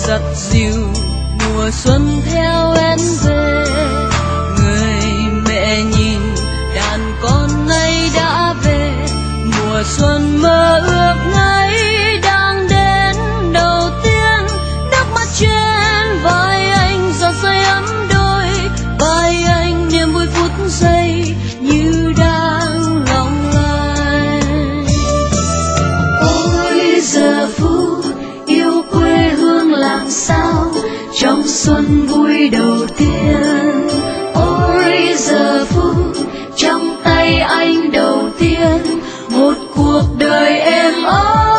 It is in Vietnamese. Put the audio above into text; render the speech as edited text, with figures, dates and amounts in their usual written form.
giặt dìu mùa xuân theo em về. Người mẹ nhìn đàn con nay đã về, mùa xuân mơ ước ngây đang đến đầu tiên. Nước mắt trên vai anh giọt rơi ấm đôi vai anh, niềm vui phút giây như đang long lanh. Ôi giờ phút yêu quê hương làm sao trong xuân vui đầu tiên. Ôi giờ phút trong tay anh đầu tiên một cuộc đời êm ấm.